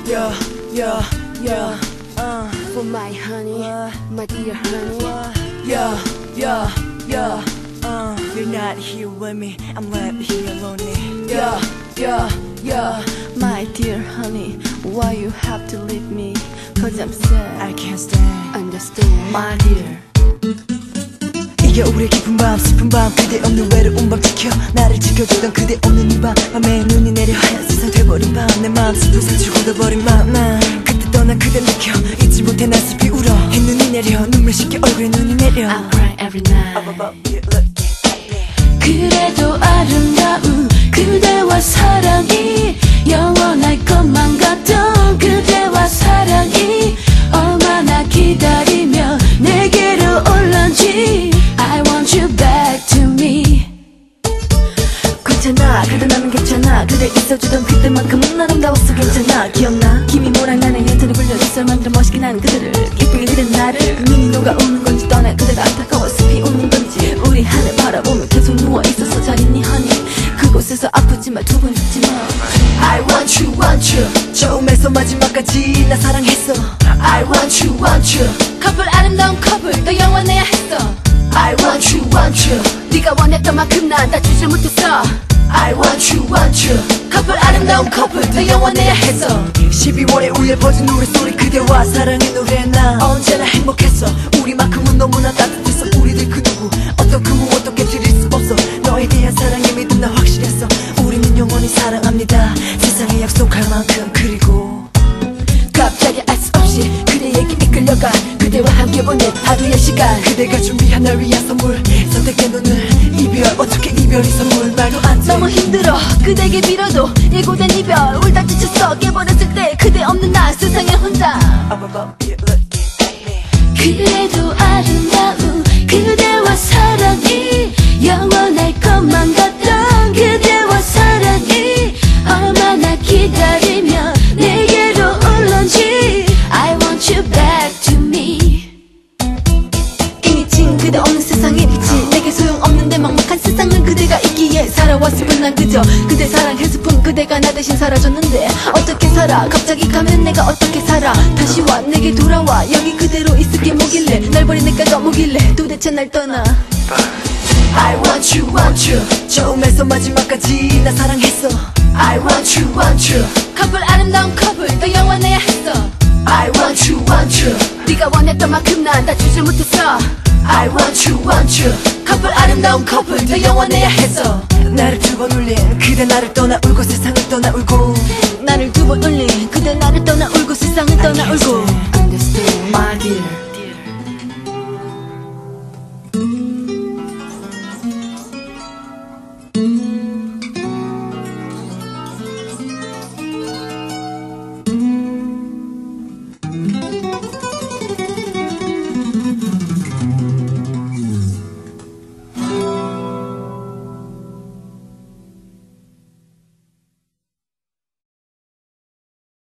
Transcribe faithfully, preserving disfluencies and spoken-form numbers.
yeah, yeah, yeah, uh, For my honey, my dear honey. yeah, yeah, yeah, uh, you're not here with me, I'm left here lonely. Yeah, yeah, yeah, My dear honey, why you have to leave me? Cause I'm sad, I can't stand. understand. My dear. 이게 우리 깊은 밤 슬픈 밤 그대 없는 외로운 밤 지켜 나를 지켜주던 그대 없는 이 밤 밤에 눈이 내려 하얀 세상 돼버린 밤 내 마음 슬픈 상처 굳어버린 맘 난 그때 떠난 그대 느껴 잊지 못해 난 슬피 울어 해 눈이 내려 눈물 씻겨 얼굴에 눈이 내려 I cry every night. 그래도 아름다운 그대와 사랑이 영원할 것만 같던 그대와 사랑이 얼마나 기다리며 내게로 올런지 I want you back to me. 괜찮아 그대 나는 괜찮아 그대 있어주던 그때만큼은 아름다웠어 괜찮아 기억나 김이 모락나는 연탄을 굴려줬어 만들어 멋있게 나는 그대를 이쁘게 그댄 나를 눈이 녹아 오는 건지 떠나 그대가 안타까워 습히 웃는 건지 우리 하늘 바라보며 계속 누워있어서 잘 있니 honey 그곳에서 아프지만 두 번 죽지마 I want you want you 처음에서 마지막까지 나 사랑했어 I want you want you 커플 아름다운 커플 더 영원해야 했어 I want you want you 네가 원했던 만큼 난 다 주질 못했어 I want you want you 커플 아름다운 커플 더 영원해야 했어 십이월에 울려 퍼진 노래소리 그대와 사랑의 노래 나 언제나 행복했어 우리만큼은 너무나 따뜻했어 우리들 그 누구 어떤 그 무엇도 깨뜨릴 수 없어 너에 대한 사랑의 믿음 나 확실했어 우리는 영원히 사랑합니다 세상에 약속할 만큼 그리고 갑자기 알 수 없이 그대에게 이끌려가 그대와 함께 보낸 하루의 시간 그대가 준비한 날 위한 선물 선택된 오늘 이별 어떻게 이별이 선물 말도 안돼 너무 힘들어 그대에게 빌어도 예고된 이별 울다 지쳤어 깨버렸을 때 그대 없는 나 세상에 혼자 그래도 아름다운 그대와 사랑이 영원할 것만 같던 그대와 사랑이 얼마나 기다리며 내게로 올런지 I want you back to me. 이미 진 그대 없는 세상의 빛이 내게 소용없는데 막막한 세상은 그대가 있기에 살아왔을 뿐 난 그저 그대 사랑했을 뿐 그대가 나 대신 사라졌는데 어떻게 살아 갑자기 가면 내가 어떻게 살아 다시 와 내게 돌아와 여기 그대로 있을게 뭐길래 날 버린 내가 뭐길래 도대체 날 떠나 I want you want you 처음에서 마지막까지 나 사랑했어 I want you want you 커플 아름다운 커플 더 영원해야 했어 I want you want you 네가 원했던 만큼 난 다 주질 못했어 I want you want you 커플 아름다운 커플 더 영원해야 했어 나를 두 번 울린 그대 나를 떠나 울고 세상을 떠나 울고 나를 두 번 울린 그대 나를 떠나 울고 세상을 떠나 울고 Understand my dear